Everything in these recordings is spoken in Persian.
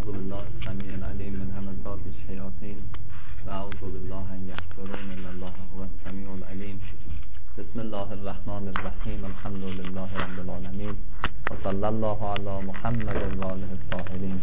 بالله السميع العليم من همزات الشياطين وأعوذ بالله أن يحضرون إن الله هو السميع العليم. بسم الله الرحمن الرحيم. الحمد لله رب العالمين وصلى الله على محمد وآله الطاهرين.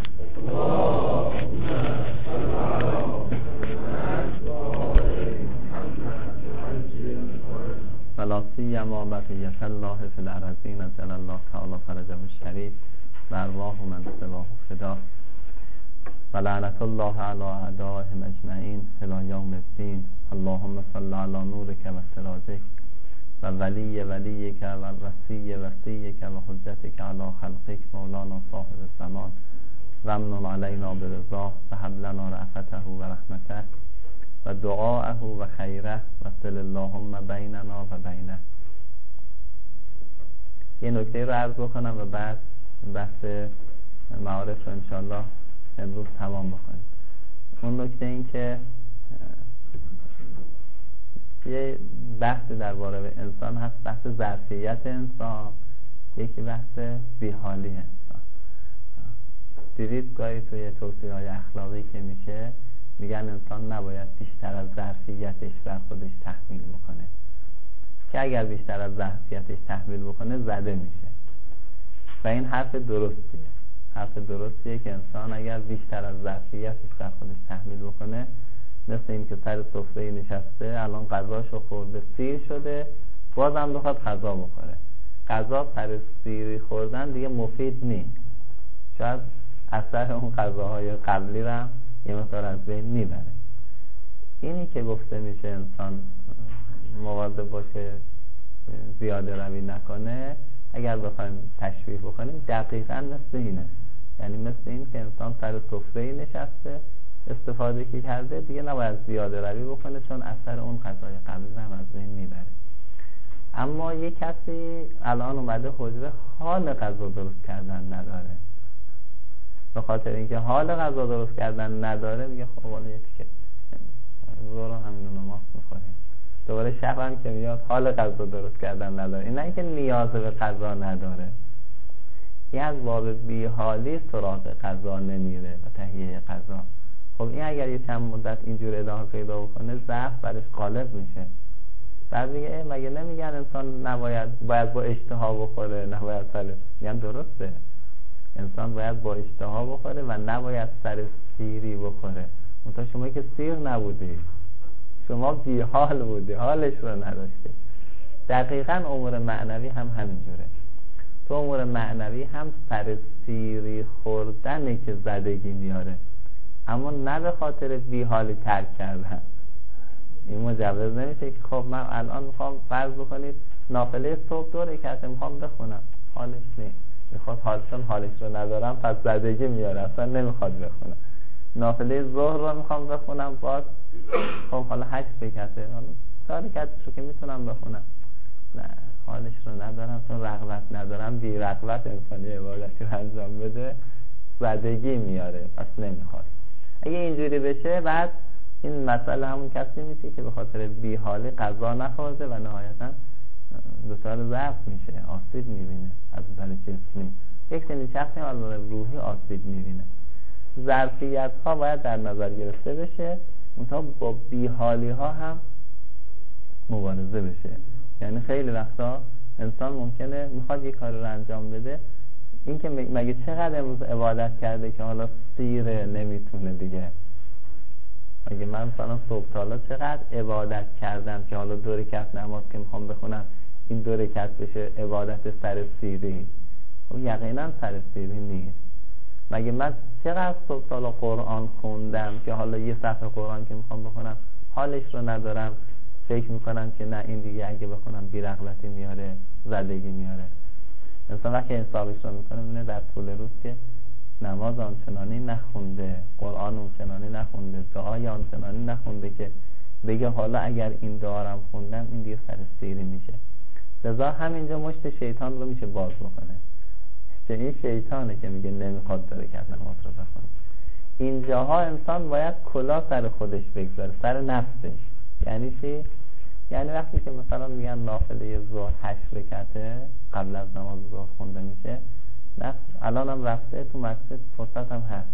ولا سيما بقية الله في الأراضين جل الله تعالى فرجه الشريف وأرواح من سواه فدا ولعنة الله على أعدائهم أجمعين إلى يوم الدين. اللهم صل على نورك وسراجك وولي وليك والوصي وصيك وحجتك على خلقك مولانا صاحب الزمان وامن علينا برضاه وهب لنا رأفته ورحمته ودعاءه وخيره وصل اللهم بيننا وبينه. یه نکته رو عرض بکنم و بعد بحث معارف رو انشاءالله امروز تمام بکنیم. اون نکته این که یه بحث درباره انسان هست، بحث ظرفیت انسان، یکی بحث بیحالی انسان. دیدید گاهی توی توصیه‌های اخلاقی که میشه میگن انسان نباید بیشتر از ظرفیتش بر خودش تحمیل بکنه، که اگر بیشتر از ظرفیتش تحمیل بکنه زده میشه و این حرف درستیه که انسان اگر بیشتر از ظرفیتش بر خودش تحمیل بکنه، مثل این که سر سفره نشسته الان غذاشو خورده سیر شده بازم بخواد غذا بخوره. غذا سر سیری خوردن دیگه مفید نیست، شاید اثر اون غذاهای قبلی رو یه مقدار از بین میبره. اینی که گفته میشه انسان مواظب باشه زیاده روی نکنه، اگر بخوایم تشبیه بکنیم دقیقاً مثل اینه. یعنی مثل این که انسان سر سفره نشسته استفاده که کرده دیگه نباید زیاده روی بکنه، چون اثر اون غذای قبلی هم از بین میبره. اما یه کسی الان اومده حجره حال غذا درست کردن نداره، به خاطر اینکه حال غذا درست کردن نداره میگه خب حالا یه تیکه زورو همین نماز میخوریم. دوباره شب هم که میاد حال غذا درست کردن نداره. این نه اینکه نیاز به غذا نداره، این از باب بیحالی سراغ غذا نمیره و تهیه غذا. خب این اگر یه چند مدت اینجور ادامه پیدا بکنه ضعف برش غالب میشه. بعد میگه مگه نمیگن انسان باید با اشتها بخوره نباید سر، میگن درسته انسان باید با اشتها بخوره و نباید سر سیری بخوره. منتها شما که سیر نبودی، شما بیحال بودی، حالش رو نداشتی. دقیقاً امور معنوی هم همینجوره. تو امور معنوی هم سر سیری خوردنه که زدگی میاره، اما نه به خاطر بیحالی ترک کردن. این مجوز نمیشه که خب من الان میخوام فرض بکنید نافله صبح 2 رکعت میخوام بخونم، حالش نیست، میخواد چون حالش رو ندارم پس زدگی میاره، اصلا نمیخواد بخونم. نافله ظهر رو میخوام بخونم، باز خب حالا 8 رکعته، حالا 4 رکعتش رو که میتونم بخونم، نه حالش رو ندارم چون رغبت ندارم. بی رغبت انسانی عبادتی رو انجام بده زدگی میاره، پس نمیخواد. اگه اینجوری بشه بعد این مسئله همون کسی میشه که به خاطر بیحالی غذا نخورده و نهایتا دچار ضعف میشه، آسیب میبینه از نظر جسمی. یک چنین شخصی از نظر روحی آسیب میبینه. ظرفیت ها باید در نظر گرفته بشه، منتها با بیحالی ها هم مبارزه بشه. یعنی خیلی وقتا انسان ممکنه میخواد یک کار رو انجام بده، این که مگه چقدر امروز عبادت کرده که حالا سیره نمیتونه دیگه. مگه من مثلا صبح تا حالا چقدر عبادت کردم که حالا 2 رکعت نماز که میخوام بخونم این 2 رکعت بشه عبادت سر سیری. خب یقینا سر سیری نیست. مگه من چقدر صبح تا حالا قرآن خوندم که حالا یه صفحه قرآن که میخوام بخونم حالش رو ندارم، فکر میکنم که نه این دیگه اگه بخونم بی‌رغبتی میاره، زدگی میاره. انسان وقتی حسابش رو میکنه میبینه در طول روز که نماز آنچنانی نخونده، قرآن آنچنانی نخونده، دعای آنچنانی نخونده که بگه حالا اگر این دعا خوندم این دیگه سر سیری میشه. لذا همینجا مشت شیطان رو میشه باز بکنه، که این شیطانه که میگه نمیخواد داره که نماز رو بخونه. اینجاها انسان باید کلا سر خودش بگذاره، سر نفسش. یعنی چی؟ یعنی وقتی که مثلا میگن نافله ظهر 8 رکعته قبل از نماز ظهر خونده میشه، الان هم رفته تو مسجد فرصت هم هست،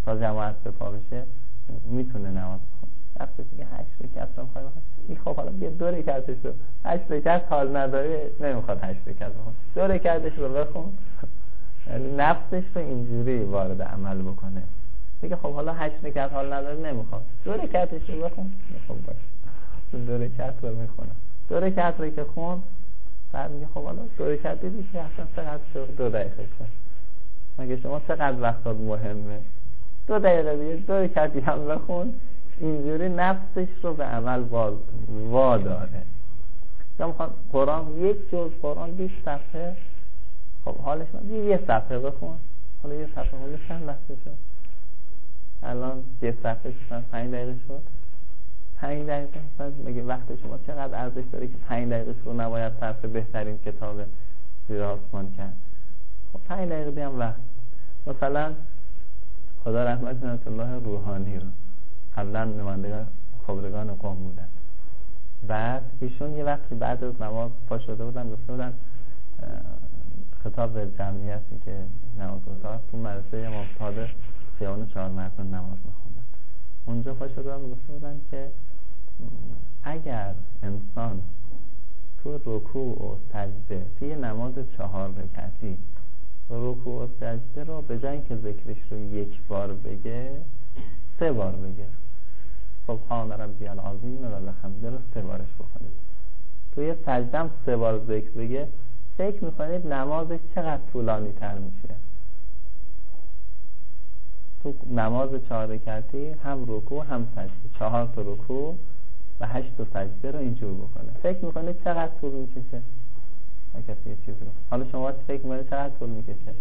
تا جماعت به پا بشه میتونه نماز بخونه. وقتی که 8 رکعت رو میخواد خب حالا بیا 2 رکعتش رو 8 رکعت حال نداره نمیخواد 8 رکعت بخونه 2 رکعتش رو بخون. یعنی نفسش رو اینجوری وارد عمل بکنه. میگه خب حالا 8 رکعت حال نداره نمیخواد 2 رکعتش رو بخون. خب باشه 2 رکعت رو میخونه. 2 رکعت رو که خوند بعد میگه خب حالا 2 رکعت دیدی که اصلا چقدر شد 2 دقیقه شد. مگه شما چقدر وقتات مهمه 2 دقیقه دیگه 2 رکعت هم بخون. اینجوری نفسش رو به عمل واداره. یا میخوان قرآن یک جز قرآن 20 صفحه خب حالش من یه صفحه بخون. حالا یه صفحه حالا چند لحظه شد الان یه صفحه شد 5 دقیقه شد 5 دقیقه مثلا میگه وقت شما چقدر ارزش داره که 5 دقیقه رو نباید صرف بهترین کتاب زیر آسمان کرد. خب 5 دقیقه دیگه هم وقت. مثلا خدا رحمت کنه الله روحانی رو قبلا نمایندگان خبرگان قوم بودن. بعد ایشون یه وقتی بعد از نماز پا شده بودن گفته بودن خطاب به جمعیتی که نماز گذار تو مدرسه امام صادق خیابان 4 مردان نماز میخوندن. اونجا پا شده بودن گفته بودن که اگر انسان تو رکوع و سجده توی نماز 4 رکعتی رکوع و سجده رو به جای اینکه ذکرش رو 1 بار بگه 3 بار بگه سبحان ربی العظیم و بحمده رو 3 بارش بکنه. توی سجده هم 3 بار ذکر بگه فکر میکنید نمازش چقدر طولانی تر میشه. تو نماز 4 رکعتی هم رکوع هم سجده 4 تا رکوع و 8 تا سجده رو اینجور بکنه. فکر میکنید چقدر طول میکشه؟ کسی یه چیز رو حالا شما فکر میکنید چقدر طول میکشه؟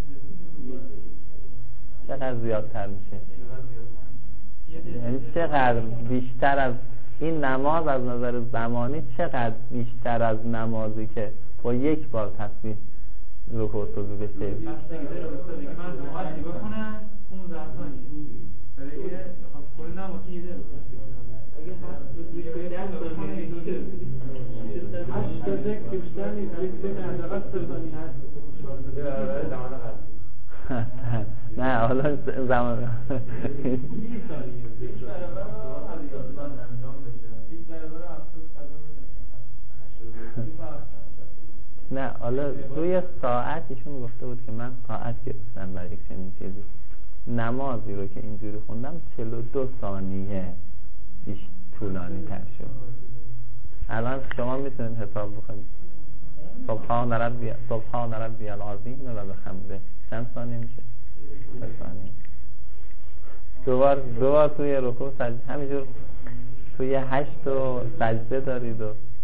چقدر زیادتر میشه؟ یعنی چقدر بیشتر از این نماز از نظر زمانی چقدر بیشتر از نمازی که با 1 بار تسبیح رکوع سجود بشه. نه حالا زمان نه حالا روی ساعت ایشون گفته بود که من ساعت گرفتم برای یک چنین چیزی. نمازی رو که اینجوری خوندم 42 ثانیه بیش طولانی تر شد. الان شما میتونید حساب بکنید سبحان ربی العظیم و بحمده چند ثانیه میشه؟ 3 ثانیه. دوبار توی رکوع سجده همینجور توی 8 تا سجده دارید و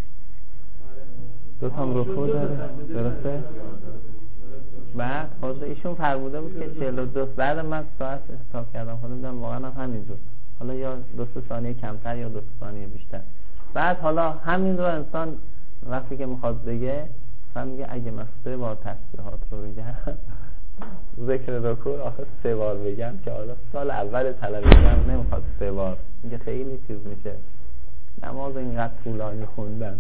2 تا رکوع دارید درسته؟ بعد حاضر ایشون فرموده بود که 42 بعد من ساعت حساب کردم خودم دیدم واقعا همینجور حالا یا 2 ثانیه کمتر یا 2 ثانیه بیشتر. بعد حالا همین رو انسان وقتی که میخواد بگه مثلا میگه اگه من 3 بار تسبیحات رو بگم ذکر رکوع آخه 3 بار بگم که حالا سال اول طلبیدم نمیخواد 3 بار میگه خیلی چیز میشه. نماز اینقدر طولانی خوندن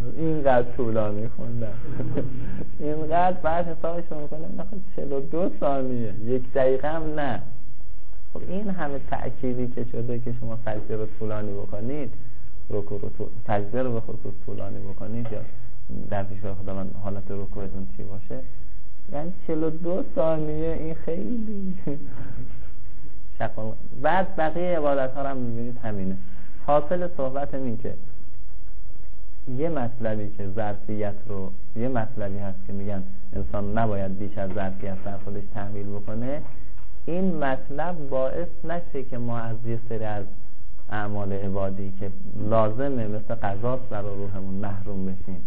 اینقدر بعد حسابش رو میکنه نخواد 42 ثانیه 1 دقیقه هم نه. خب این همه تأکیدی که شده که شما سجده رو طولانی بکنید رکوع رو سجده رو به خصوص طولانی بکنید یا در پیشگاه خداوند حالت رکوعتون چی باشه یعنی 42 ثانیه این خیلی بعد بقیه عبادت ها هم میبینید همینه. حاصل صحبت این که یه مطلبی که ظرفیت رو یه مطلبی هست که میگن انسان نباید بیش از ظرفیت در خودش تحمیل بکنه. این مطلب باعث نشه که ما از یه سری از اعمال عبادی که لازمه مثل قضاست در روحمون محروم بشیم.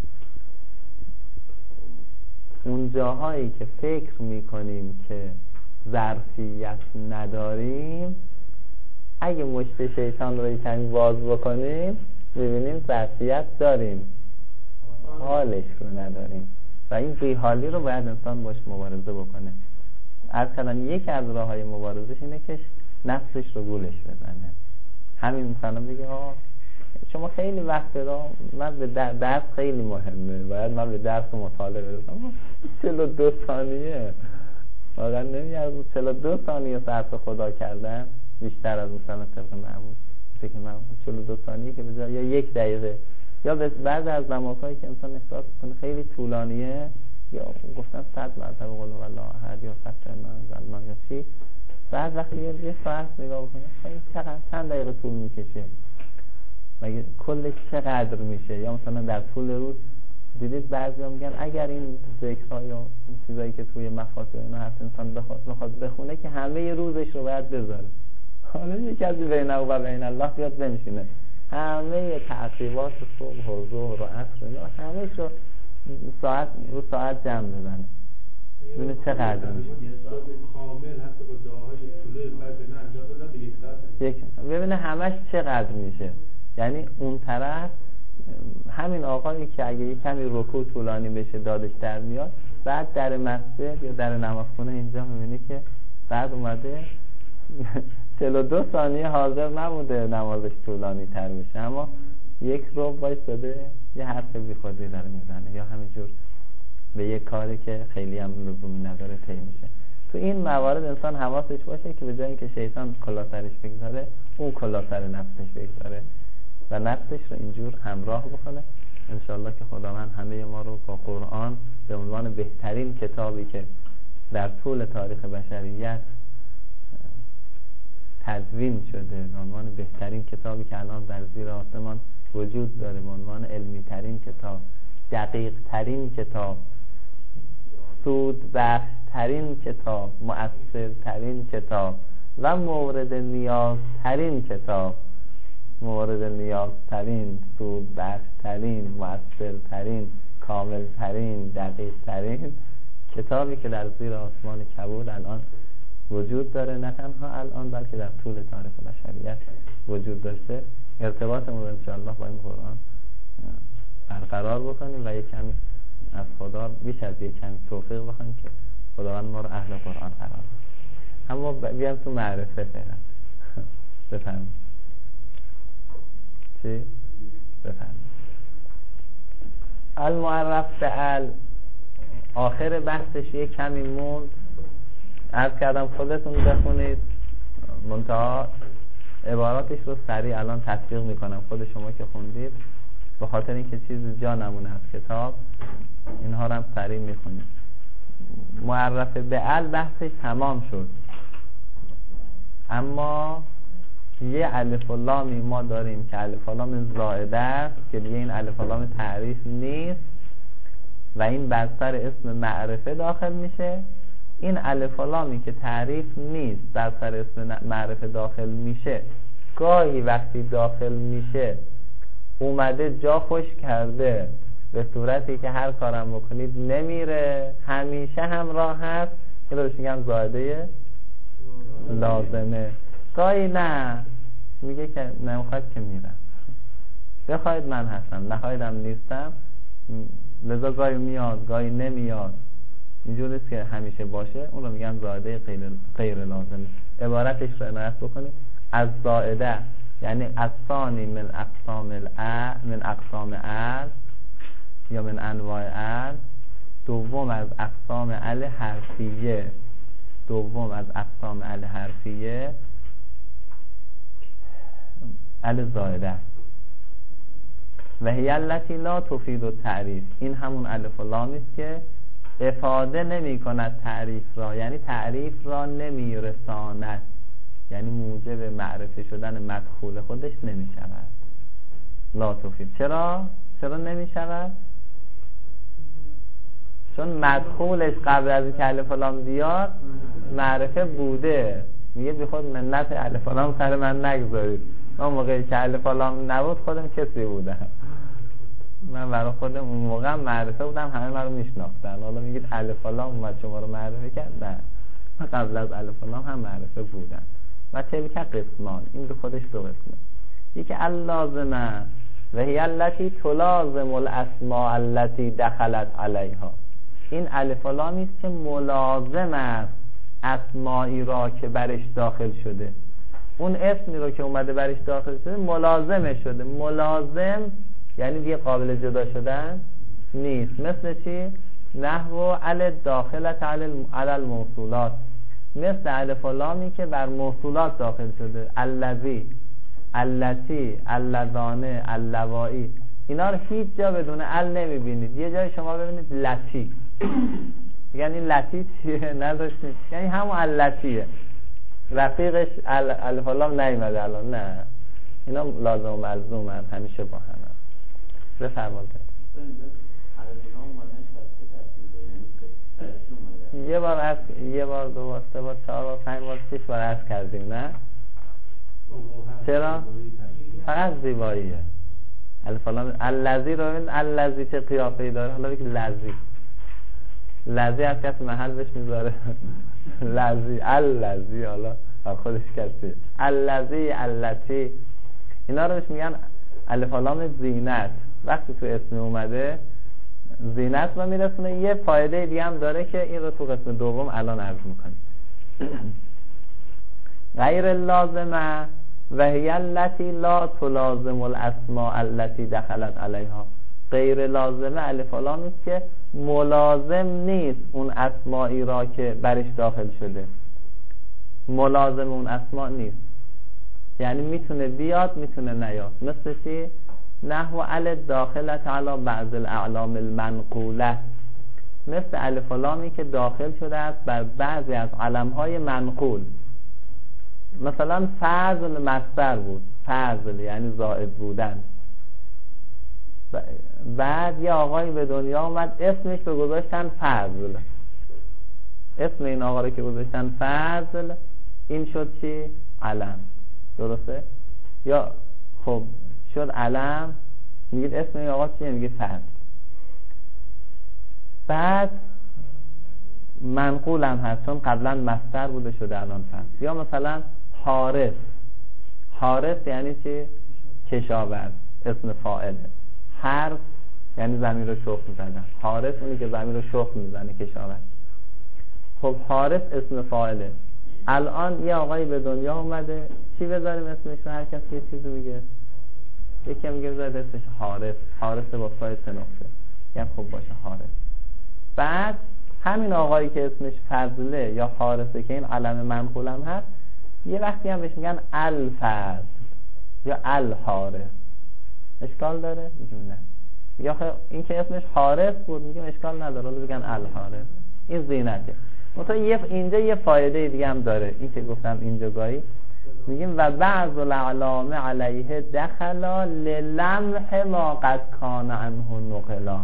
اون جاهایی که فکر میکنیم که ظرفیت نداریم اگه مشت شیطان رو کمی باز بکنیم ببینیم ظرفیت داریم حالش رو نداریم و این بیحالی رو باید انسان باش مبارزه بکنه. عرض کردن یکی از راه‌های مبارزش اینه که نفسش رو گولش بزنه. همین مثلا بگه شما خیلی وقت دارم من به درس خیلی مهمه باید من به درس و مطالعه برسم 42 ثانیه واقعا نمیارزه 42 ثانیه صرف خدا کردن بیشتر از مثلا طبق معمول فکر معمول 42 ثانیه که بذار یا 1 دقیقه یا بعض از نمازهایی که انسان احساس کنه خیلی طولانیه یا گفتن 100 مرتبه قل هوالله احد یا فتح الناس یا چی بعد وقتی یه ساعت نگاه بکنه این چند دقیقه طول میکشه مگه کلش چقدر میشه یا مثلا در طول روز دیدید بعضیا میگن اگر این ذکرها یا این چیزایی که توی مفاتیح اینا هست انسان بخواد بخونه که همه روزش رو باید بذاره حالا یک از بین و بین الله بیاد بنشینه همه تعقیبات صبح و ظهر و عصر اینا همه رو ساعت جمع بزنه ببینه چقدر میشه کامل حتی با دعاهای طول فجر نه انجام دادن به 1 ساعت ببینه همش چقدر میشه یعنی اون طرف همین آقایی که اگه یه کمی رکوع طولانی بشه دادش در میاد بعد در مسجد یا در نمازخونه اینجا میبینی که بعد اومده 42 ثانیه حاضر نبوده نمازش طولانی تر بشه اما 1 ربع وایساده یه حرف بی خودی داره میزنه یا همینجور به یه کاری که خیلی هم لزومی نداره طی میشه. تو این موارد انسان حواسش باشه که به جای اینکه شیطان کلا سرش بگذاره اون کلا سر نفسش بگذاره و نفسش رو اینجور همراه بکنه. انشالله که خداوند همه ما رو با قرآن به عنوان بهترین کتابی که در طول تاریخ بشریت تدوین شده، به عنوان بهترین کتابی که الان در زیر آسمان وجود داره، به عنوان علمی ترین کتاب، دقیق ترین کتاب، سود بخش ترین کتاب، مؤثر ترین کتاب و مورد نیاز ترین کتاب، مورد نیاز ترین، سود بخش ترین، مؤثر ترین، کامل ترین، دقیق ترین کتابی که در زیر آسمان کبود الان وجود داره، نه تنها الان بلکه در طول تاریخ بشریت وجود داشته. ارتباطمون رو انشاءالله با این قرآن برقرار بکنیم و یک کمی از خدا بیش از یک کمی توفیق بخوایم که خداوند ما رو اهل قرآن قرار بده. اما بیام تو معرفه فعلا. بفرمایید. چی؟ بفرمایید. المعرف به آخر بحثش یک کمی موند. عرض کردم خودتون بخونید، منتها عباراتش رو سریع الان تطبیق میکنم. خود شما که خوندید به خاطر اینکه چیزی جا نمونه از کتاب اینها رو هم سریع میخونید. معرف به بحثش تمام شد، اما یه الف و لامی ما داریم که الف و لام زائده است که دیگه این الف و لام تعریف نیست و این بر سر اسم معرفه داخل میشه. این الف و لامی که تعریف نیست بر سر اسم معرفه داخل میشه، گاهی وقتی داخل میشه اومده جا خوش کرده به صورتی که هر کارم بکنید نمیره، همیشه همراه هست که دارش میگم زائده لازمه. گاهی نه، میگه که نمیخواید که میرم، بخواید من هستم، نخوایدم نیستم. لذا گاهی میاد گاهی نمیاد، اینجور نیست که همیشه باشه. اون رو میگن زائده غیر لازمه. عبارتش رو عنایت بکنید. از زائده یعنی از ثانی من اقسام ال یا من انواع ال، دوم از اقسام ال حرفیه، دوم از اقسام ال حرفیه ال زائده و هی التی لا تفید التعریف. این همون الف و لامی است که افاده نمی کند تعریف را، یعنی تعریف را نمی رساند، یعنی موجب معرفه شدن مدخول خودش نمی شود. لا تفید. چرا نمی شود؟ چون مدخولش قبل از اینکه الف و لام بیاد معرفه بوده. میگه بی خود منت الف و لام سر من نگذارید، من موقعی که الف و لام نبود خودم کسی بودم، من برای خودم اون موقع معرفه بودم، همه من رو میشناختن. حالا میگید الف و لام اومد شما رو معرفه کرد؟ نه، من قبل از الف و لام هم معرفه بودم. و تلک قسمان، این به خودش دو قسمه. یکی اللازمه و هی التی تلازم الاسماء التی دخلت علیها. این الف و لامی است که ملازم است اسمایی را که برش داخل شده. اون اسمی رو که اومده برش داخل شده ملازمه شده. ملازم یعنی دیگه قابل جدا شدن نیست. مثل چی؟ نحو ال داخلت علی الموصولات، مثل الف و لامی که بر موصولات داخل شده، الذی، التی، اللذانه، اللوایی، اینا رو هیچ جا بدون ال نمیبینید. یه جای شما ببینید لتی، یعنی لتی چیه؟ نداشتید، یعنی همون التیه، رفیقش الف و لام نیومده الان، نه اینا لازم و ملزوم هست، همیشه با هم هست. بفرمایید. یه بار دو بار سه بار چهار بار پنج بار شش بار عرض کردیم، نه؟ چرا؟ فقط زیباییه. الف لام الذی رو ببین، الذی چه قیافه‌ای داره. حالا بگید لذی از کسی محل بهش میذاره لذی، الذی، حالا خودش کسی، الذی، التی، اینا رو بهش میگن الف لام زینت. وقتی تو اسم اومده زینت رو میرسونه. یه فایده دیگه هم داره که این رو تو قسم دوم الان عرض میکنیم. غیر لازمه و هی التی لا تلازم الاسماء التي دخلت علیها. غیر لازمه الف لام است که ملازم نیست اون اسمایی را که برش داخل شده، ملازم اون اسما نیست، یعنی میتونه بیاد میتونه نیاد. مثل چی؟ نحو ال داخلت علی بعض الاعلام المنقوله، مثل الف لامی که داخل شده است بر بعضی از علمهای منقول. مثلا فضل مصدر بود، فضل یعنی زائد بودن. بعد یه آقایی به دنیا اومد، اسمش رو گذاشتن فضل. اسم این آقا رو که گذاشتن فضل، این شد چی؟ علم. درسته؟ یا خب شد علم، میگید اسم این آقا چیه؟ میگه فضل. بعد منقول هم هست چون قبلا مصدر بوده شده الان فضل. یا مثلا حارس. حارس یعنی چی؟ کشاورز، اسم فاعله. حرف یعنی زمین رو شخم میزنه. حارس اونی که زمین رو شخم میزنه، کشاورز. خب حارس اسم فاعله. الان یه آقایی به دنیا اومده، چی بذاریم اسمش رو؟ هر کسی یه چیزی میگه. یکی میگه بذارید اسمش حارس. حارس با سای سه نقطه، یعنی خب باشه حارس. بعد همین آقایی که اسمش فضله یا حارسه که این علم منقول هم هست، یه وقتی هم بهش میگن الفضل یا الحارس. اشکال داره؟ میگیم نه. یا این که اسمش حارس بود میگیم اشکال نداره، ولی بگن الحارس. این زینته. مثلا اینجا یه فایده دیگه هم داره، این که گفتم اینجا گاهی میگیم و بعض الاعلام علیه دخلا للمح ما قد کان عنه نقلا.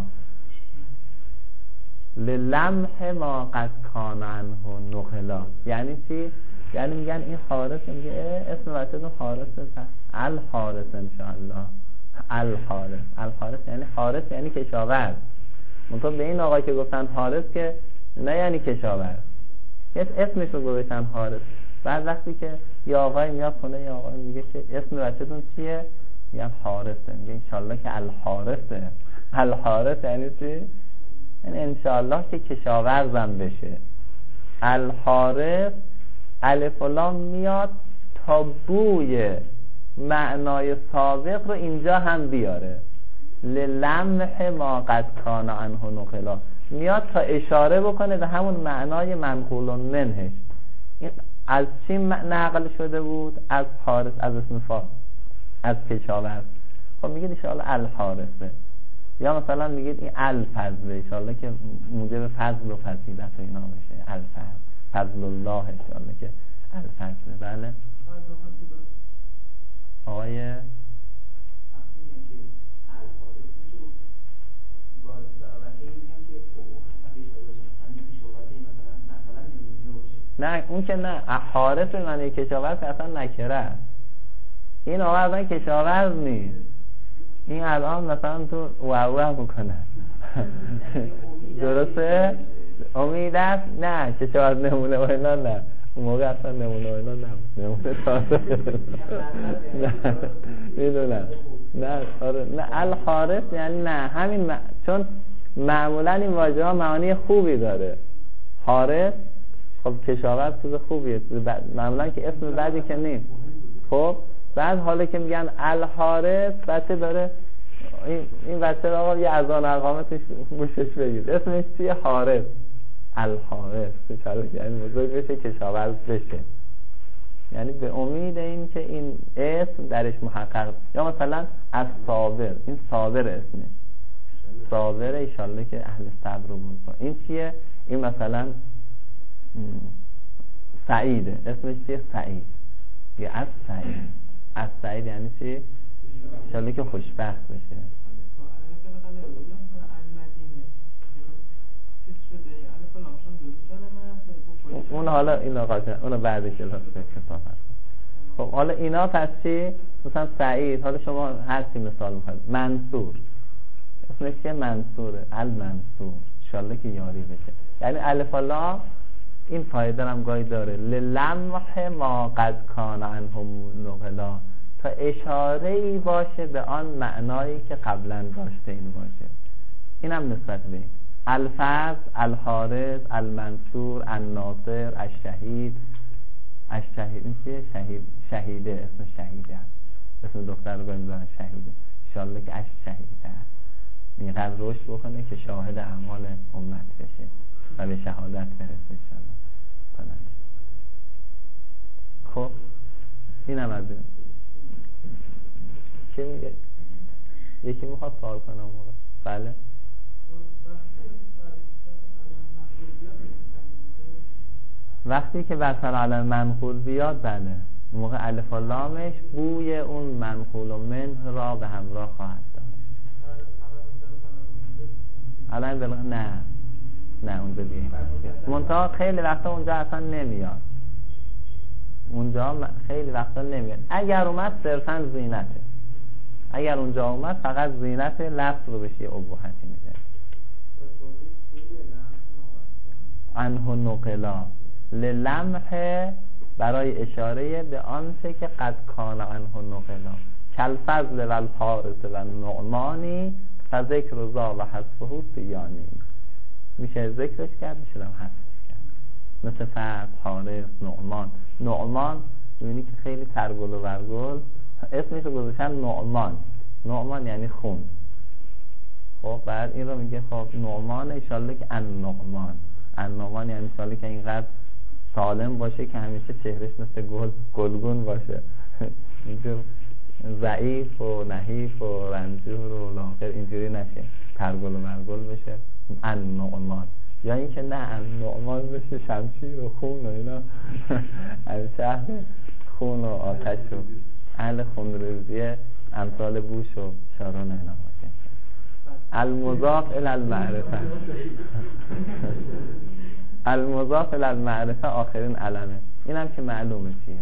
للمح ما قد کان عنه نقلا یعنی چی؟ یعنی میگن این حارس، میگه اسم بچه‌تون حارس، الحارس انشاءالله. الحارس، الحارس یعنی حارس یعنی کشاورز. منطقه به این آقای که گفتن حارس که نه یعنی کشاورز، اسمش رو گذاشتن حارس. بعد وقتی که یه آقای میاد خونه یه آقای میگه که اسم بچه‌تون چیه؟ میگن حارسه. میگه انشالله که الحارسه. الحارس یعنی چی؟ یعنی انشالله که کشاورزم بشه. الحارس الف و لام میاد تا بوی معنای سابق رو اینجا هم بیاره. للمح ما قد کان عنه نقلا، میاد تا اشاره بکنه به همون معنای منقول منهش. این از چی نقل شده بود؟ از حارس، از اسم فاعل، از کشاورز. خب میگید ان شاءالله الحارسه. یا مثلا میگید این الفضل، ان شاءالله که موجب فضل و فضیلت و اینا بشه. الفضل، فضل الله، ان شاءالله که الفضل. بله آقای نه اون که نه، حارس به معنی کشاورز که اصلا نکره است. این آقا اصلا کشاورز نیست. این الان مثلا تو وعوه میکنه درسته؟ امید است؟ نه کشاورز نمونه و اینا نه، اون موقع اصلا نمونه و اینا نمونه، نمونه تازه نه میدونم. نه آره نه، الحارس یعنی نه همین چون معمولا این واژه ها معانی خوبی داره. حارس خب کشاورز چیز خوبیه معمولا، که اسم بعدی که نیست. خب بعد حالا که میگن الحارس، بچه داره این بچه آقا یه اذان اقامتش گوشش بگید، اسمش چیه؟ حارس. الحارث انشالله یعنی بزرگ بشه کشاورز بشه، یعنی به امید این که این اسم درش محقق. یا مثلا از صابر، این صابر اسمش صابر، انشالله که اهل صبر رو بود. این چیه؟ این مثلا سعیده، اسمش چیه؟ سعید. یا از سعید، از سعید یعنی چی؟ انشالله که خوشبخت بشه. اون حالا اینا قاطع، اونو بعد کلاس کثافت. خب حالا اینا پس چی؟ مثلا سعید، حالا شما هر چی مثال میخواید. منصور، اسمش چیه؟ منصوره، المنصور، انشالله که یاری بشه. یعنی الف و لام این فایده هم گاهی داره، للمح ما قد کان عنهم نقلا، تا اشاره ای باشه به آن معنایی که قبلا داشته این باشه. اینم نسبت به این الفضل، الحارث، المنصور، الناصر، الشهید. الشهید این چیه؟ شهیده، اسم شهیده هست. اسم دختر رو بمیدارن شهیده، انشالله که الشهیده هست. اینقدر رشد بکنه که شاهد اعمال امت بشه و به شهادت برسه انشالله. خب اینم از این. کی میگه؟ یکی میخواد سوال کنه موقع؟ بله. وقتی که بسر علم منقول بیاد، بله، موقع الف و لامش بوی اون منقول و منه را به همراه خواهد داشت. علم بلغ نه اونجا دیگه منتها خیلی وقتا اونجا اصلا نمیاد، اونجا خیلی وقتا نمیاد. اگر اومد صرفا زینته، اگر اونجا اومد فقط زینت لفظ رو بشه ابهتی میده. عنه نقلا، للمح برای اشاره به آنچه که قد کان عنه نقلا، کالفضل و الحارث و النعمانی فذکر ذا و حذفه سیانی. میشه ذکرش کرد، میشه هم حذفش کرد. مثل فضل، حارث، نعمان. نعمان میبینی که خیلی ترگل و ورگل اسمش رو گذاشتن نعمان. نعمان یعنی خون. خب بعد این رو میگه خب نعمان انشالله که النعمان یعنی انشالله که اینقدر سالم باشه که همیشه چهرش مثل گلگون باشه، اینجور ضعیف و نحیف و رنجور و لاغر اینجوری نشه، ترگل و مرگل بشه. النعمان یا اینکه نه النعمان بشه شمشیر و خون و اینا شهر خون و آتش و اهل خونریزی امثال بوش و شارون اینا باشه. المضاف الی المعرفه المضاف الی المعرفه آخرین علمه. اینم که معلومه چیه،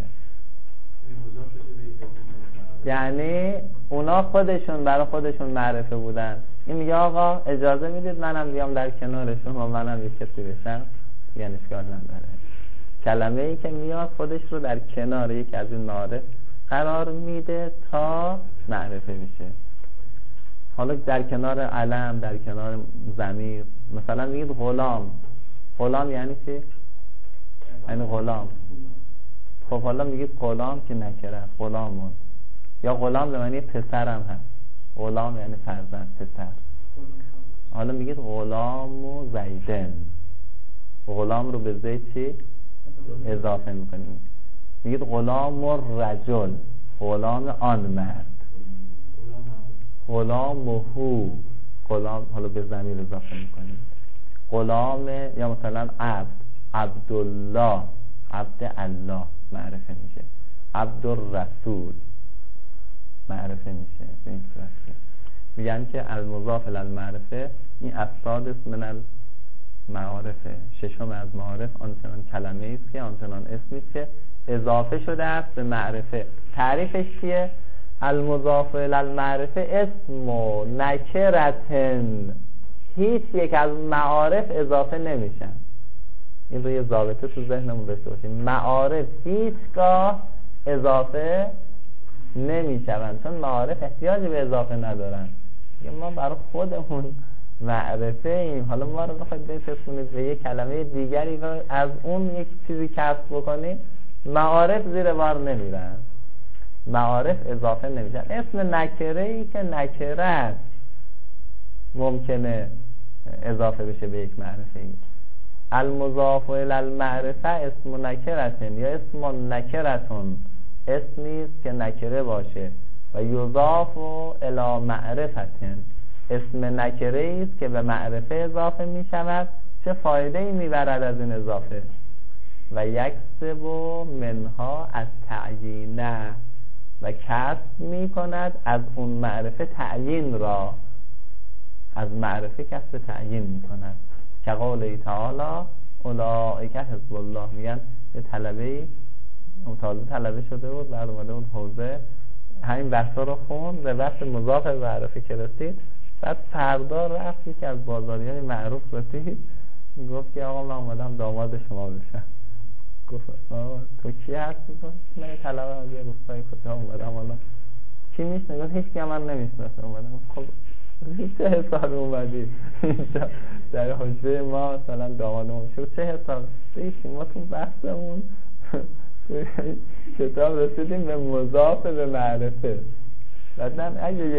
یعنی اونا خودشون برای خودشون معرفه بودن. این میگه آقا اجازه میدید منم بیام در کنارشون و منم یک کسی بشم، یعنی اشکال نداره. کلمه ای که میاد خودش رو در کنار یکی از این معارف قرار میده تا معرفه بشه. حالا در کنار علم، در کنار ضمیر، مثلا میگید غلام. غلام یعنی چی؟ یعنی غلام. خب حالا میگید غلام که نکره، غلامون. یا غلام به معنی پسرم هست. غلام یعنی فرزند، پسر. حالا میگید غلام و زیدن. غلام رو به زید چی؟ اضافه میکنیم. میگید غلام و رجل، غلام آن مرد. غلام و هو، غلام حالا به ضمیر اضافه میکنیم. غلام یا مثلا عبد، عبدالله، عبد الله معرفه میشه. عبدالرسول معرفه میشه. به این صورت میگن که المضاف الی المعرفه این السادس من المعارفه، ششم از معارف آنچنان کلمه ایست که آنچنان اسمی است که اضافه شده است به معرفه. تعریفش چیه؟ المضاف الی المعرفه اسم و نکرتن، هیچ یک از معارف اضافه نمیشن. این رو یه ضابطه تو ذهنمون داشته باشیم. معارف هیچگاه اضافه نمیشون، چون معارف احتیاجی به اضافه ندارن. ما برای خودمون معرفه ایم. حالا ما رو بخواید بفرستونید به یک کلمه دیگری و از اون یک چیزی کسب بکنید، معارف زیر بار نمیرن، معارف اضافه نمیشن. اسم نکره ای که نکره است ممکنه اضافه بشه به یک معرفه ای. المضاف الی المعرفه اسم نکرتن یا اسم نکرتون، اسمی است که نکره باشه، و یضاف الی معرفتن، اسم نکره است که به معرفه اضافه می شود. چه فایده ای می برد از این اضافه؟ و یکسب منها از تعیینه، و کسب می کند از اون معرفه تعیین را، از معرفه کسب تعیین می کند. که قوله تعالی اولئک حزب الله، میگن یه طلبه‌ای تازه طلبه شده بود، بعد اومده بود حوزه، همین بحثا رو خوند، به بحث مضاف به معرفه که رسید، بعد فردا رفت یکی از بازاریان معروف رسید، گفت که آقا من اومدم داماد شما بشم. گفت آقا تو کی هستی؟ گفت من یه طلبه از یه روستای کوتاه اومدم، حالا کی میشنه؟ گفت هیچ کی من نمیشناسه. اومدم. خب چه حسابی اومدی در حجره ما مثلا دامادمون شد؟ چه حساب؟ دیگه ما تو بحثمون کتاب رسیدیم به مضاف به معرفه. بعدن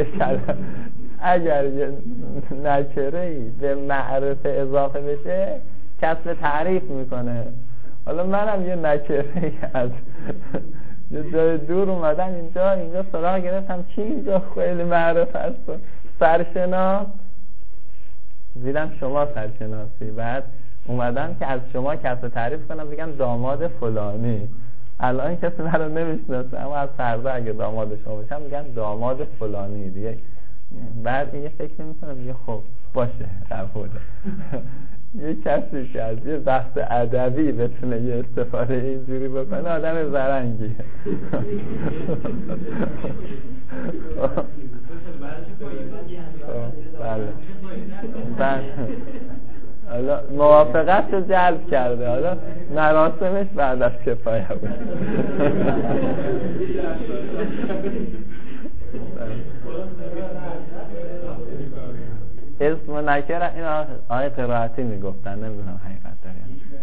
اگر یه نکره‌ای به معرفه اضافه بشه کسب تعریف میکنه. حالا منم یه نکره‌ای از یه جای دور اومدم اینجا سراغ گرفتم کی اینجا خیلی معرفه است، سرشناس، دیدم شما سرشناسی، بعد اومدم که از شما کسب تعریف کنم، بگم داماد فلانی. الان کسی من رو نمیشناسه، اما از فردا اگه داماد شما بشم میگن داماد فلانی دیگه. بعد این فکر نمی‌کنم، میگه خب باشه قبوله. یه کسی که از یه بحث ادبی بتونه یه استفاده اینجوری بکنه آدم زرنگیه. بله. حالا موافقت رو جلب کرده، حالا مراسمش بعد از کفایه بود. اسم نکره، این آیه قرائتی میگفتن، نمیدونم حقیقت داره.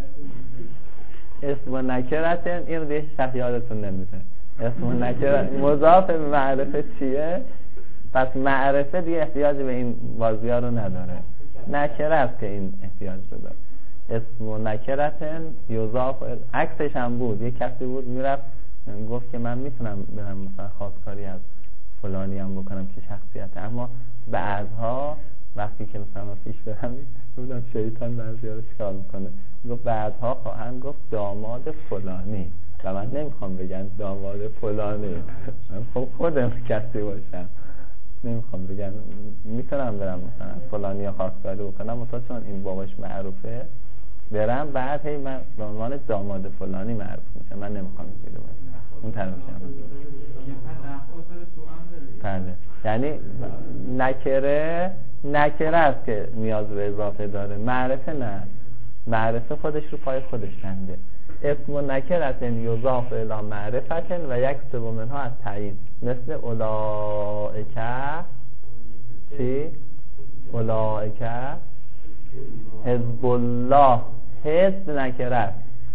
اسم نکرتن این دیگه شخیادتون نمیده. اسم نکره مضاف به معرفه چیه؟ پس معرفه دیگه احتیاج به این بازی ها رو نداره، نکره است که این احتیاج رو داره. اسم نکرتن یضاف، عکسش هم بود، یه کسی بود میرفت گفت که من میتونم برم مثلا خواستکاری از فلانی هم بکنم که شخصیت، اما بعدها وقتی که مثلا پیش برم بودم شیطان بعضی‌ها رو چیکار میکنه، گفت بعدها خواهند گفت داماد فلانی و من نمیخوام بگن داماد فلانی، من خب خودم کسی باشم، نمیخوام بگم میتونم برم مثلا فلانی ها خواستگاری بکنم، مثلا چون این باباش معروفه برم، بعد هی من به عنوان داماد فلانی معروف میشم، من نمیخوام اینجوری باشم، اون طرف شم. بله، یعنی نکره است که نیاز به اضافه داره، معرفه نه، معرفه خودش رو پای خودش کنده. اسم نکرتن یضاف الی معرفتن و یکسب منها از تعیین، مثل اولئک چی؟ اولئک حزب الله، حزب نکره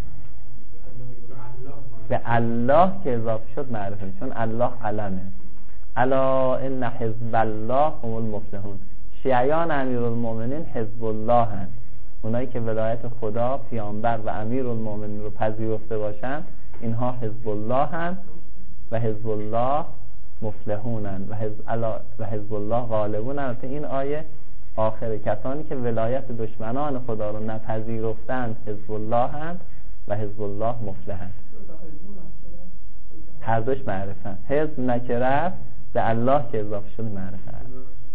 به الله که اضافه شد معرفه، چون الله علمه. الا ان حزب الله هم المفلحون، شیعیان امیرالمومنین حزب الله هست، اونایی که ولایت خدا، پیامبر و امیرالمومنین رو پذیرفته باشن، اینها حزب الله هست و حزب الله مفلحونن و حزب الله غالبون. البته این آیه آخر کسانی که ولایت دشمنان خدا رو نپذیرفتند حزب الله هست و حزب الله مفلحند. هر دوش معرفه، حزب نکره به الله که اضافه شده معرفه هست.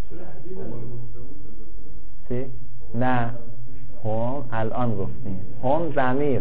چی؟ نه، هم الان گفتیم هم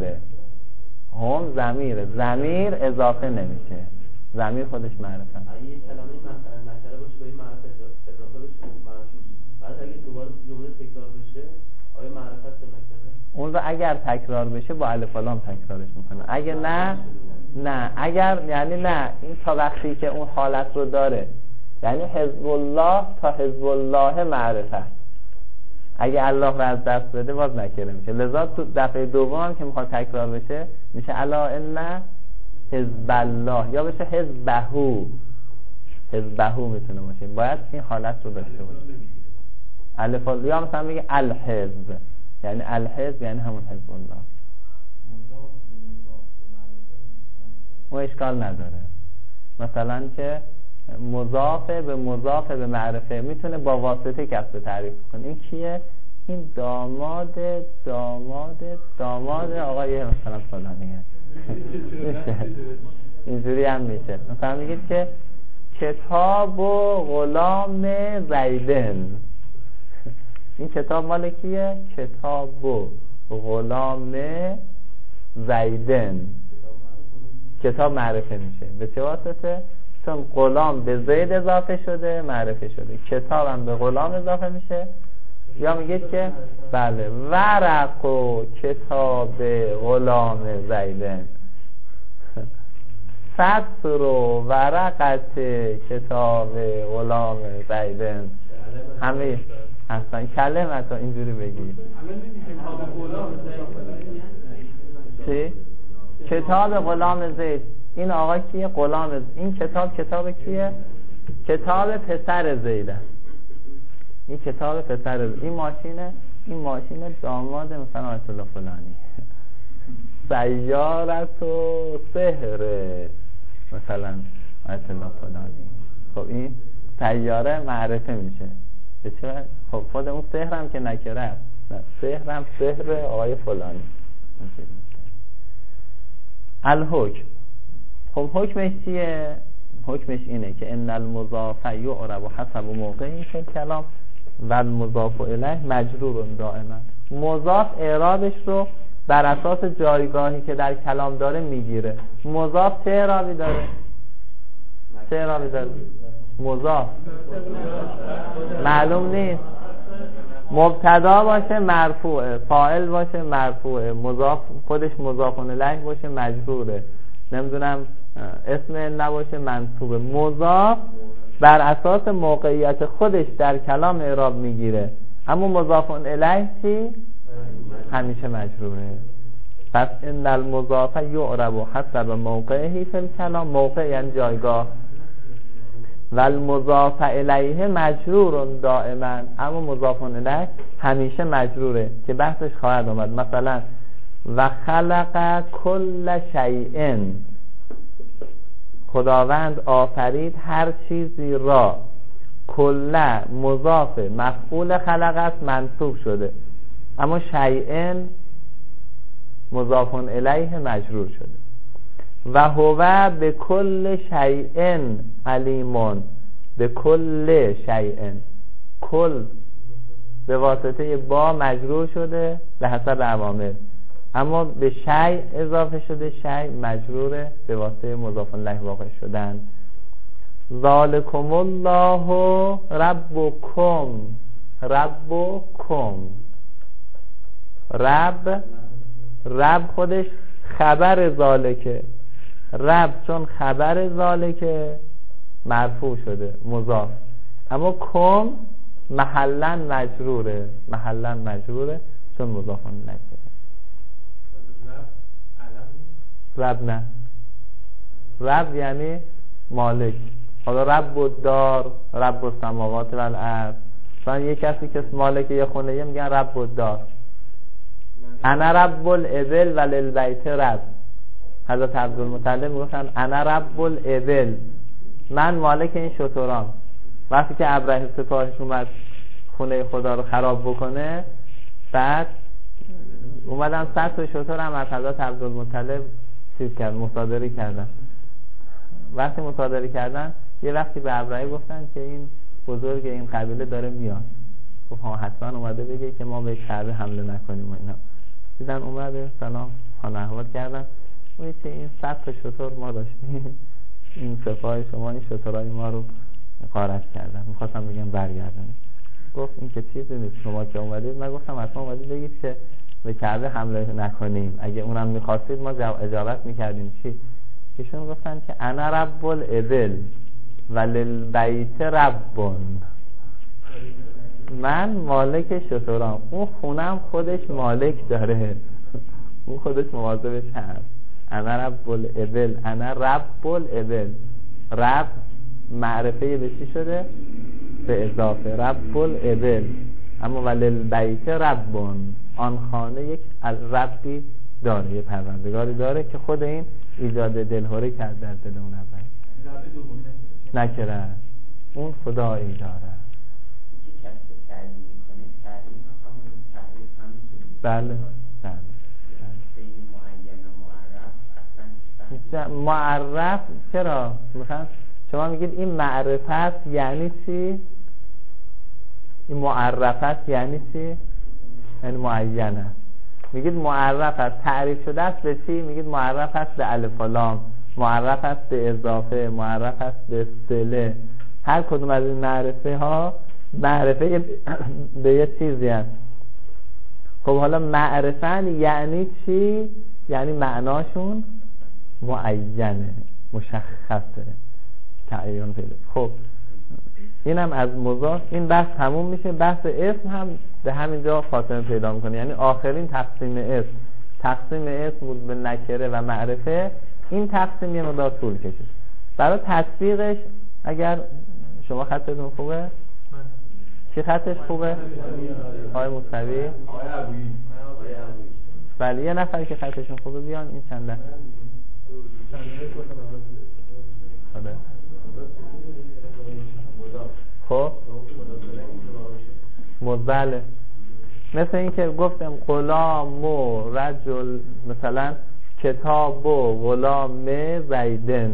ضمیره، ضمیر اضافه نمیشه، ضمیر خودش معرفه. اگه کلمه نکره باشه به این معرفه اضافه بشه معرفه میشه، بعد اگه دوباره جمله تکرار بشه آیا معرفت به نکره؟ اون رو اگر تکرار بشه با الف و لام تکرارش میکنه، اگه نه اگر یعنی نه، این تا وقتی که اون حالت رو داره، یعنی حزب الله تا حزب الله معرفت، اگه الله رو از دست بده باز نکره میشه. لذا تو دفعه دوم هم که میخواد تکرار بشه میشه الا ان حزب الله، یا بشه حزبهو میتونه باشه، باید این حالت رو داشته باشه. الف یا مثلا میگه الحزب، یعنی الحزب یعنی همون حزب الله. اون اشکال نداره. مثلا که مضاف به معرفه میتونه با واسطه کسب تعریف کنه. این کیه؟ این داماد آقای مثلا فلانیه. میشه اینجوری هم میشه. مثلا میگید که کتاب و غلام زیدن. این کتاب مال کیه؟ کتاب و غلام زیدن. کتاب معرفه میشه. به چه واسطه؟ چون غلام به زید اضافه شده معرفه شده. کتاب هم به غلام اضافه میشه. یا میگید که بله ورق و کتاب غلام زیدن، سطر و ورقت کتاب غلام زیدن. همه اصلا کلمت ها اینجوری بگید. چی؟ کتاب غلام زید. این آقا کیه؟ غلام زید. این کتاب کیه؟ کتاب پسر زیده. این کتاب پسر زید. این ماشین داماد مثلا آیت الله فلانی. سیارت و سحر مثلا آیت الله فلانی. خب این سیاره معرفه میشه. خب خود اون سحر هم که نکره، سحر هم سحر آقای فلانی. الحکم. خب حکمش چیه؟ حکمش اینه که ان المضاف یعرب حسب موقعی فی الکلام و المضاف الیه مجرور دائما. مضاف اعرابش رو بر اساس جایگاهی که در کلام داره میگیره. مضاف چه اعرابی داره؟ مضاف معلوم نیست. مبتدا باشه مرفوعه، فاعل باشه مرفوعه، مضاف خودش مضاف الیه باشه مجروره، نمیدونم اسم نباشه منصوبه. مضاف بر اساس موقعیت خودش در کلام اعراب میگیره، اما مضاف الیه چی؟ همیشه مجروره. پس ان المضاف یعرب حسب موقعه فی الکلام. موقع یعنی جایگاه. و المضاف الیه مجرور دائما، اما مضاف الیه همیشه مجروره که بحثش خواهد آمد. مثلا و خلق کل شیء، خداوند آفرید هر چیزی را. کل مضاف مفعول خلق است منصوب شده، اما شیء مضاف الیه مجرور شده. و هو به کل شیء علیمون. به کل شیء، کل به واسطه با مجرور شده به حسب عوامل، اما به شیء اضافه شده، شیء مجروره به واسطه مضاف الیه واقع شدن. ذالکم الله ربکم. رب خودش خبر ذالکه. رب چون خبر ذالکه مرفوع شده مضاف، اما کم محلا مجروره چون مضاف نشده. رب نه، رب یعنی مالک. حالا رب الدار، رب السماوات و الارض. مثلا یه کسی که مالک یه خونه میگن رب الدار. انا رب الابل و للبیت رب. حضرت عبدالمطلب میگفتن انا رب الابل، من مالک این شتران. وقتی که ابرهه سپاهش اومد خونه خدا رو خراب بکنه، بعد اومدن 100 تا شتر هم از حضرت عبدالمطلب مصادره کردن. وقتی مصادره کردن یه وقتی به ابرهه گفتن که این بزرگ این قبیله داره میاد. گفت ها حتما اومده بگه که ما به کعبه حمله نکنیم و اینا. دیدن اومده سلام حال احوال کردن. اون که این 100 تا شتر ما داشتیم، این سپاه شما این شترهای ما رو غارت کردن، میخواستم بگم برگردن. گفت این که چیزی نیست، شما که اومدید، من گفتم اصلا اومدید بگید که به کعبه حمله نکنیم، اگه اونم میخواستید ما اجابت میکردیم. چی؟ ایشون گفتن که انا رب الابل و للبیت ربون، من مالک شترام، اون خونم خودش مالک داره، اون خودش مواظبش هست. انا رب الابل، انا رب الابل. رب معرفه به چی شده؟ به اضافه. رب الابل. اما وللبیت ربون، آن خانه یک ربطی داره، یه پروردگاری داره که خود این ایجاد دلهوره کرد در دل اون اول. نکره اون خدایی داره. که کسی تعیین میکنه، تعیین همون تعریف همون. بله بین معین و معرف اصلا معرف چرا؟ مثلا شما میگید این معرفت یعنی چی؟ این معرفت یعنی چی؟ یعنی معینه. میگید معرف است، تعریف شده است به چی؟ میگید معرف است به الف و لام، معرف است به اضافه، معرف است به صله. هر کدوم از این معرفه ها معرفه به یه چیزی هست. خب حالا معرفن یعنی چی؟ یعنی معناشون معینه، مشخصه، تعیین پیدا. خب اینم از مضاف. این بحث تموم میشه. بحث اسم هم به همین جا خاتمه پیدا میکنه، یعنی آخرین تقسیم اسم بود به نکره و معرفه. این تقسیم یه مقدار طول کشید. برای تطبیقش اگر شما خطتون خوبه؟ کی خطش خوبه؟ آقای موسوی؟ بله یه نفر که خطشون خوبه بیان این چند دست. خب مزبله مثل این که گفتم غلام و رجل، مثلا کتاب و غلام زیدن.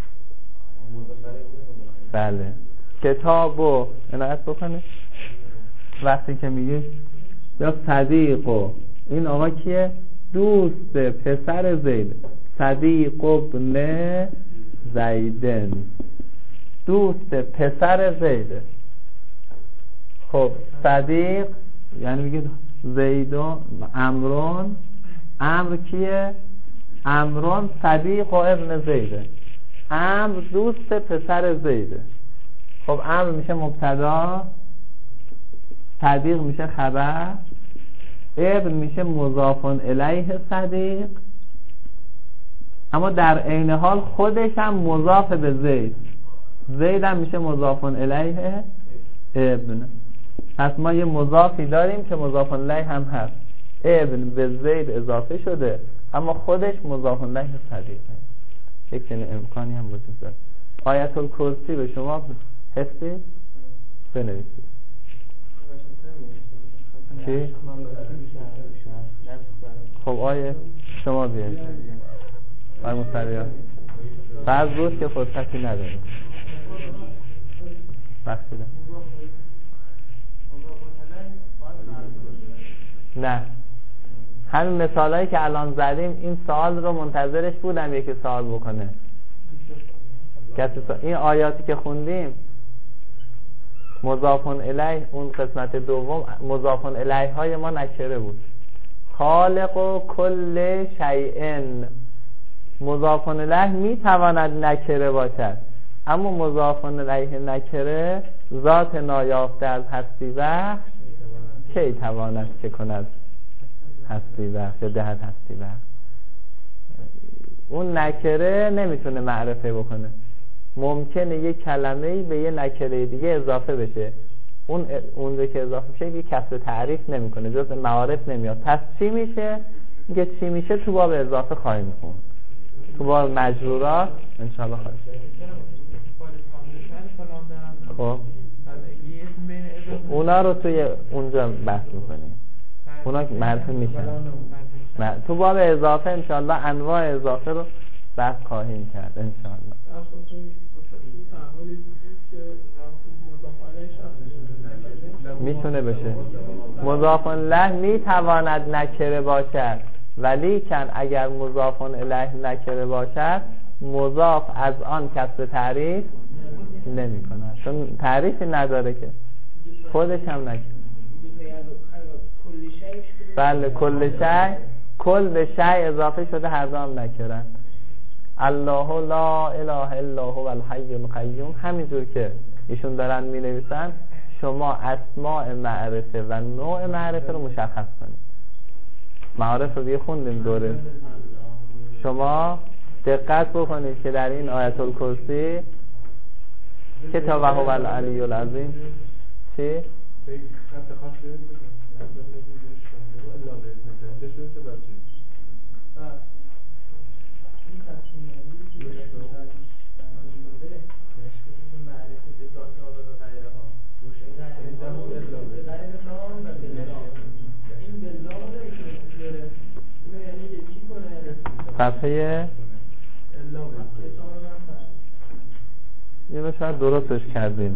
بله کتاب و عنایت بکنه وقتی که میگه یا صدیق و این آقا کیه؟ دوست پسر زید. صدیق ابن زیدن، دوست پسر زیده. خب صدیق یعنی میگه زید و عمرون. عمرو کیه؟ عمرون صدیق و ابن زیده. عمرو دوست پسر زیده. خب عمرو میشه مبتدا، صدیق میشه خبر، ابن میشه مضاف الیه صدیق، اما در عین حال خودش هم مضاف به زید. زید هم میشه مضاف الیه ابن. پس ما یه مضافی داریم که مضاف الیه هم هست. ابن به زید اضافه شده اما خودش مضاف الیه صدیقه. یک چنین امکانی هم وجود داره. آیت الکرسی به شما حفظی؟ بنویسید. چی؟ خب آیه شما بیاید. آیه مصریان بعض روز که فرصتی نداریم بخشیدم. نه همین مثالایی که الان زدیم این سوال رو منتظرش بودم یکی سوال بکنه. این آیاتی که خوندیم مضاف الیه، اون قسمت دوم مضاف الیه های ما نکره بود. خالق و کل شیء، مضاف الیه میتواند نکره باشد اما مضاف الیه نکره ذات نایافته از هستی بخش کی تواند که کند هستی بخش یا دهد هستی بخش. اون نکره نمیتونه معرفه بکنه. ممکنه یه کلمه‌ای به یه نکره دیگه اضافه بشه، اون که اضافه بشه یه کسر تعریف نمیکنه، جز معارف نمیاد. پس چی میشه؟ اینکه چی میشه تو باب اضافه خواهیم خوند، تو باب مجرورات انشالله خواهیم. خب اونا رو توی اونجا بحث میکنیم، اونا معرفه میشن. تو باب اضافه انشالله انواع اضافه رو بحث خواهیم کرد انشالله. میتونه بشه مضاف الیه میتواند نکره باشد، ولی کن اگر مضاف الیه نکره باشد مضاف از آن کسب تعریف نمی کند، چون تعریفی نداره که خودش هم نکره. بله کل شیء، کل به شیء اضافه شده، هر دو هم نکرن. الله لا اله الا هو الحی القیوم. همینجور که ایشون دارن می نویسن شما اسماء معرفه و نوع معرفه رو مشخص کنید. معارف رو دیگه خوندیم دوره. شما دقت بکنید که در این آیت الکرسی کتاب هو العلی العظیم چی؟ صفحه این رو شاید درستش کردیم.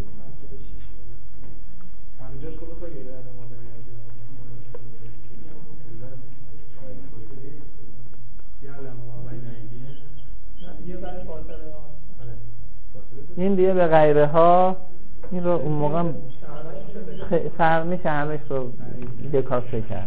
این دیگه به غیره ها این رو اون موقع فرق میشه همش رو یه کاسه کرد،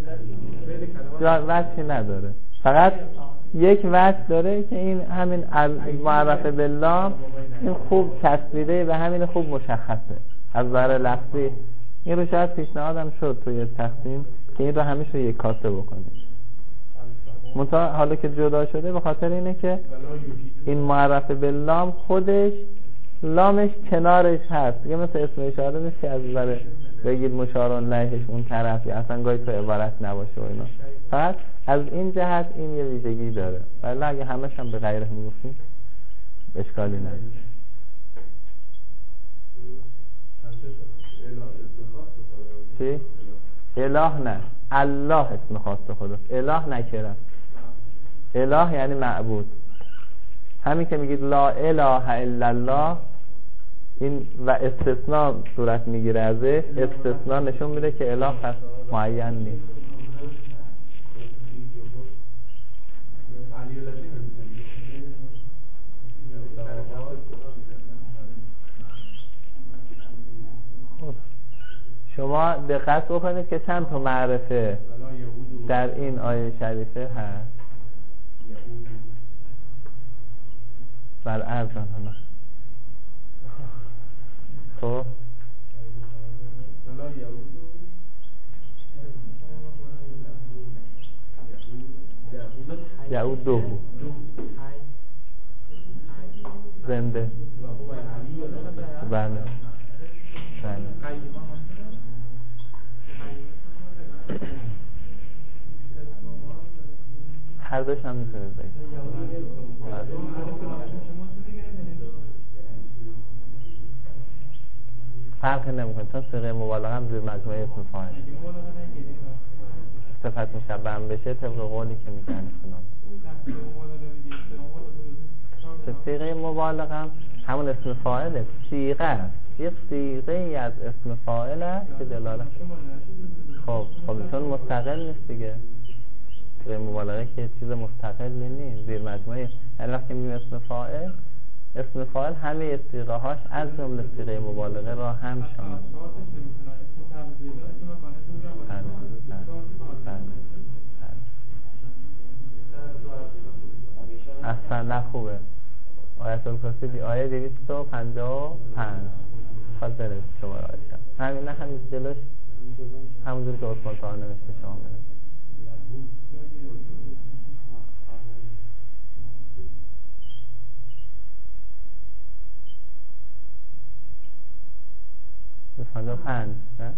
وجهی نداره. فقط یک وجه داره که این همین معرفه بالله این خوب تصویره و همین خوب مشخصه از نظر لفظی. این رو شاید پیشنهادم شد توی تقسیم که این رو همیشه رو یک کاسه بکنید. منتها حالا که جدا شده به خاطر اینه که این معرفه بالله خودش لامش کنارش هست دیگه، مثل اسم اشاره نیست که از نظر بگید مشار الیهش اون طرف یا اصلا گاهی تو عبارت نباشه و اینا. فقط از این جهت این یه ویژگی داره، ولی اگه همش هم به غیره میگفتیم اشکالی نداره. چی؟ اله نه، الله اسم خاص خداست. اله نکره، اله یعنی معبود. همین که میگید لا اله الا الله این و استثناء صورت میگیره ازش، استثناء نشون میده که اله پس معین نیست. خب شما دقت بکنید که چند تا معرفه در این آیه شریفه هست. بر ارزان حالا خب یعودو زنده. بله بله هر دوش هم میتونه بگید. فرق نمیکنه چون صيغه مبالغه هم زیر مجموعه اسم فاعل صفت مشبه هم بشه طبق قولی که میگن فلان. صيغه مبالغه هم همون اسم فاعله، صیغه است، یه صیغه ای از اسم فاعل است که دلالت خب چون مستقل نیست دیگه. صيغه مبالغه که چیز مستقل نیست، زیر مجموعه. یعنی وقتی میگیم اسم فاعل همه صیغه هاش از جمله صیغه مبالغه را هم شامل. اصلا نه خوبه. آیت الکرسی آیه 255 خاطر شما را آیت همین نه همین جلوش همونجور که عثمان طاهر نوشته شامله. بفرده 5 نه؟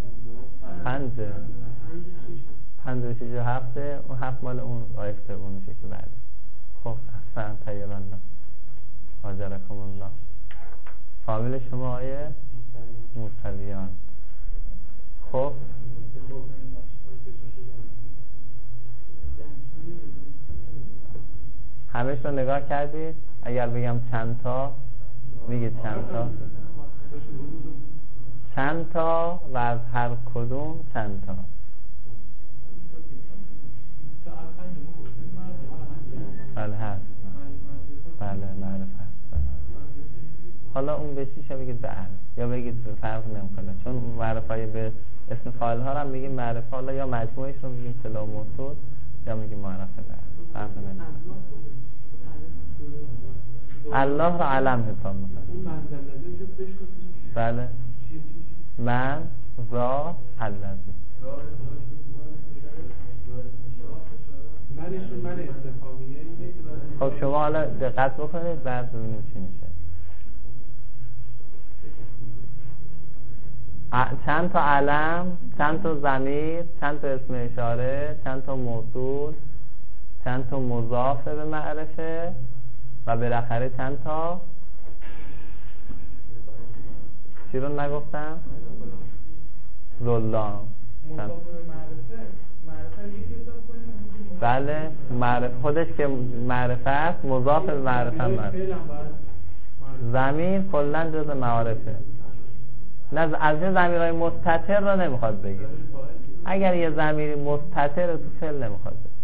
5 و 6 و 7 اون 7 مال اون آیفته اون میشه که بعد. خب احسن طیب الله آجرکم الله. فامیل شما آیه موسویان. خب همش رو نگاه کردید؟ اگر بگم چند تا میگید چند تا و از هر کدوم چند تا. بله هست، بله معرفت هست. حالا اون به چیشه بگید به عرض یا بگید فرق نمیکنه، چون معرفای به اسم فاعل ها هم میگیم معرفه، حالا یا مجموعش رو میگیم صله و موصول یا میگیم معرفه به عرض، فرق نمیکنه. الله رو علم حساب میکنه. بله من را الذی من استفهامیه. خب شما حالا دقت بکنید بعد ببینیم چی میشه. چند تا علم، چند تا ضمیر، چند تا اسم اشاره، چند تا موصول، چند تا مضاف به معرفه و بالاخره چند تا چی رو نگفتم؟ ظلام. بله خودش که معرفه است مضاف به معرفه است. ضمیر کلا جز معارفه. نه از این ضمیرهای مستتر را نمیخواد بگیر. اگر یه ضمیر مستتر تو فعل نمیخواد بگیر.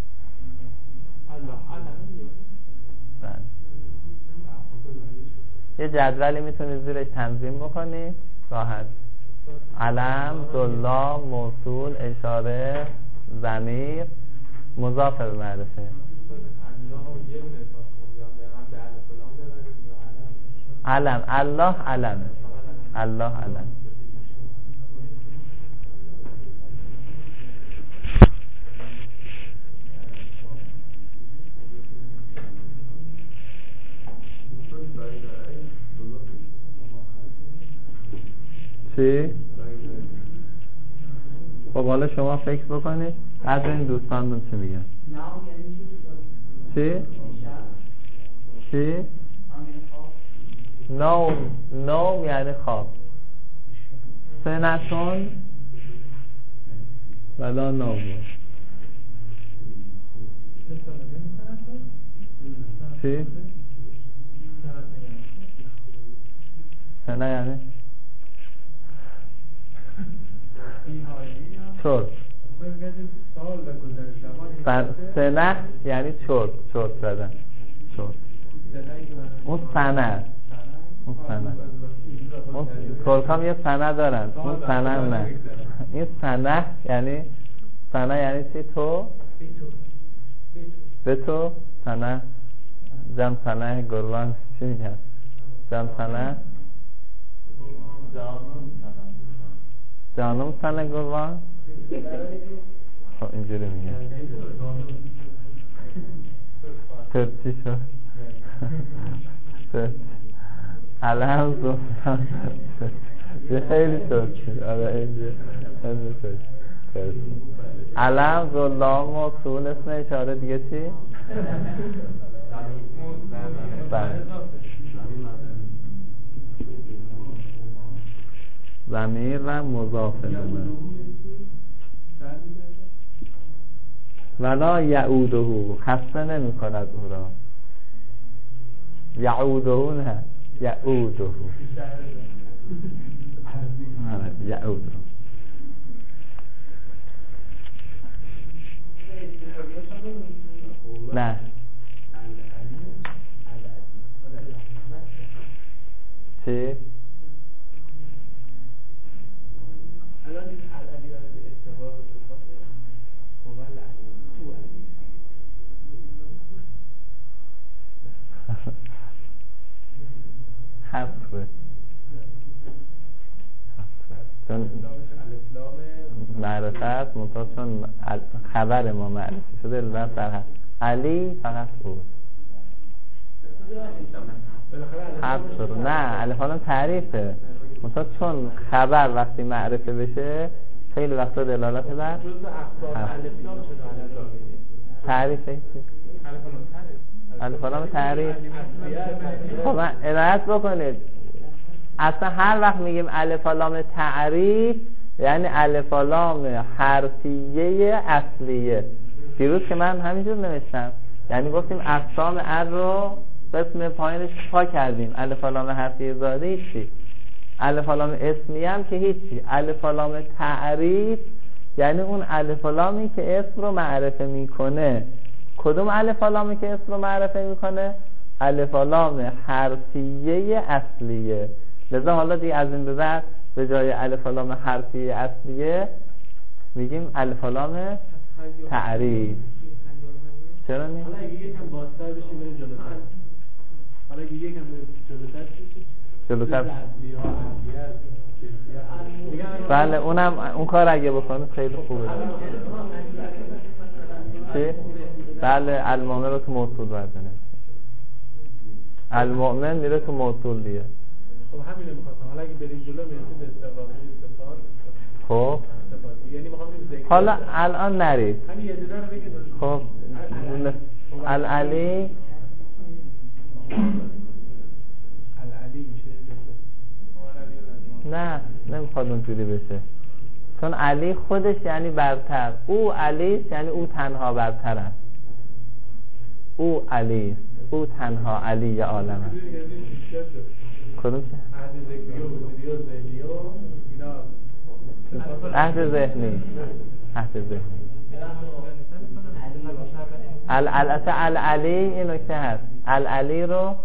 یه جدولی میتونید زیرش تنظیم بکنید راحت. علم، دلا، موصول، اشاره، ضمیر، مضاف به معرفه. علم، الله علم، الله علم. چی؟ خب حالا شما فکر بکنید از این دوستانتون چی میگن؟ چی؟ چی؟ نوم یعنی خواب. سنتون ولا نوم. چی؟ سنه یعنی چرت. سنه یعنی چرت زدن. چرت. اون سنه. اون ترکام یه سنه دارن. اون سنه نه. این سنه یعنی چی؟ تو به تو سنه جمع سنه گروان چی میگن؟ جمع سنه جانم سنه گروان. خب اینجوری میگن. چی شد؟ علم زفتان یه خیلی شد. علم زلام موصول اسم اشاره دیگه چی؟ ضمیر و مضاف الیه. ولا یعوده خسته نمی کند او را. یعوده نه یعوده. یعوده نه چی؟ حفظه چون معرفت منطقه چون خبر ما معرفی شده البته در حفظ علی فقط اوست. حفظ نه الفالان تعریفه منطقه چون خبر وقتی معرفه بشه خیلی وقتا دلالت بر تعریفه الفالان تعریف. خب عنایت بکنید اصلا هر وقت میگیم الف و لام تعریف یعنی الف و لام حرفیه اصلیه. دیروز که من همینجور نوشتم یعنی گفتیم اقسام ار رو قسم پایینش پا کردیم. الف و لام حرفیه زاده هیچی، الف و لام اسمیه هم که هیچی. الف و لام تعریف یعنی اون الف و لامی که اسم رو معرفه میکنه. کدوم الف و لامی که اسم رو معرفه میکنه؟ الف و لام حرفیه اصلیه. لذا حالا دیگه از این به بعد به جای الف و لام حرفیه اصلیه میگیم الف و لام تعریف. چرا نه؟ حالا اگه یکم بازتر بشه بریم جلوتر. حالا اگه یکم جلوتر بله اون کار اگه بکنه خیلی خوبه. چی؟ بله المؤمن رو تو موصول بردنه. المؤمن میره تو موصول دیگه. خب همین رو میخواستم. حالا اگه بریم جلو میرسیم به استقراقی استفاد. خب یعنی میخوام ذکر حالا الان نرید. همین یه دونه رو بگید. خب العلی میشه نه نمیخواد اونجوری بشه چون علی خودش یعنی برتر. او علی یعنی او تنها برتر است. او علی است، او تنها علی عالم است. کدوم چه؟ عهد ذهنی. العلی این نکته هست. العلی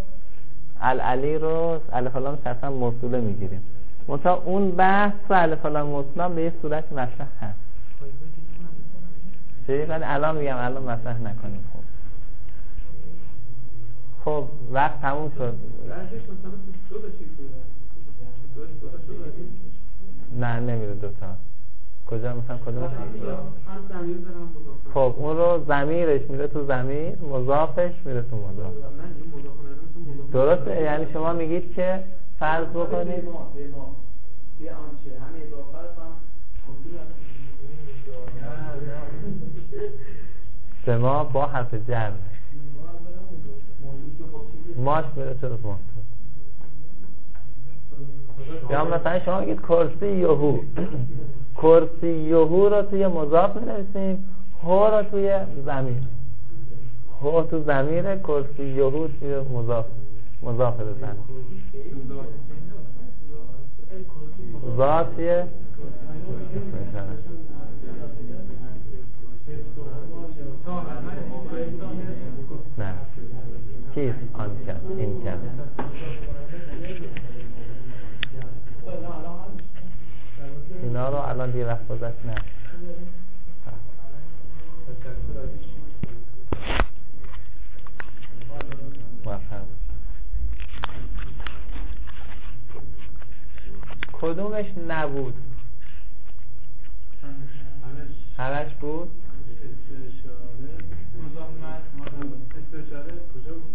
رو الف لام شرطا موصوله میگیریم. منتها اون بحث تو الف لام موصوله به یه صورت مطرح هست. ولی الان میگم الان مطرح نکنیم. خب وقت تموم شد. نه نمیره دوتا. کجا مثلا کدومش؟ خب اون رو ضمیرش میره تو ضمیر، مضافش میره تو مضاف. درسته؟ یعنی شما میگید که فرض بکنید به ما با حرف جر ماش میره تو مضاف. یا مثلا شما میگید کرسی یهو، کرسی یهو رو توی مضاف می‌نویسیم، هو رو توی ضمیر، هو تو ضمیر، کرسی یهو توی مضاف به ضمیر. ذاتیه نه چیز آن کرد این کرد. اینا رو الان دیگه وقت گذشت نه. کدومش نبود؟ همش بود؟ استشاره کجا بود؟